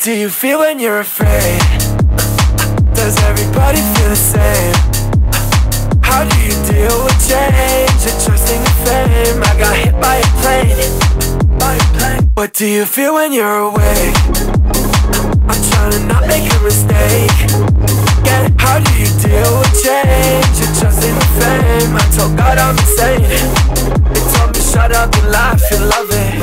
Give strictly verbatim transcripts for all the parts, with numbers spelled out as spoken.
do you feel when you're afraid? Does everybody feel the same? How do you deal with change and trusting the fame? I got hit by a plane, by a plane. What do you feel when you're awake? I'm trying to not make a mistake. Yeah, how do you deal with change and trusting the fame? I told God I'm insane. They told me shut up and laugh and love it.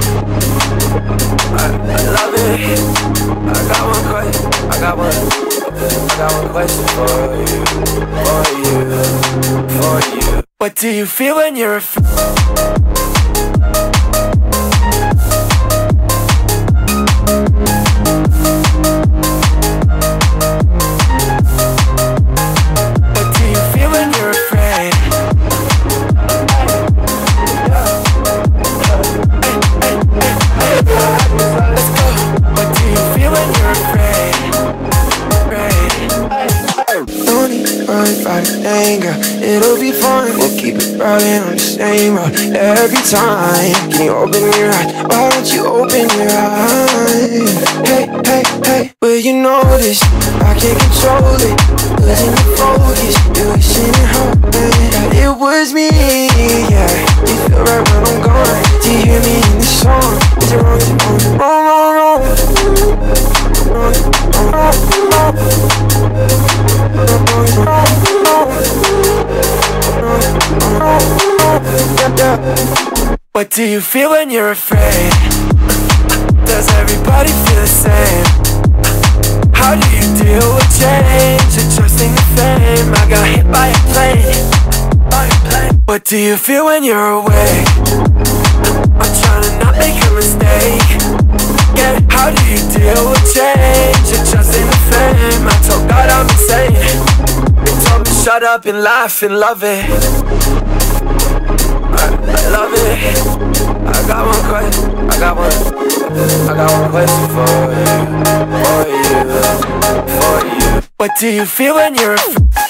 I, I love it. I got one question, I got one I got one question for you, for you, for you. What do you feel when you're afraid? Anger, it'll be fine. We'll keep it riding on the same road every time. Can you open your eyes? Why don't you open your eyes? Hey, hey, hey, will you notice I can't control it? Losing the focus, you're wishing and hoping that it was me. Yeah, you feel right when I'm gone. Do you hear me in the song? Is it wrong? Is it wrong? Wrong, wrong, wrong. Wrong, wrong, wrong, wrong. What do you feel when you're afraid? Does everybody feel the same? How do you deal with change and trusting the fame? I got hit by a plane, by a plane. What do you feel when you're awake? I'm trying to not make a mistake. Yeah, how do you deal with change and trusting the fame? I told God I'm insane. They told me shut up and laugh and love it. I, I love it. I got one question, I got one I got one question for you, for you, for you. What do you feel when you're afraid?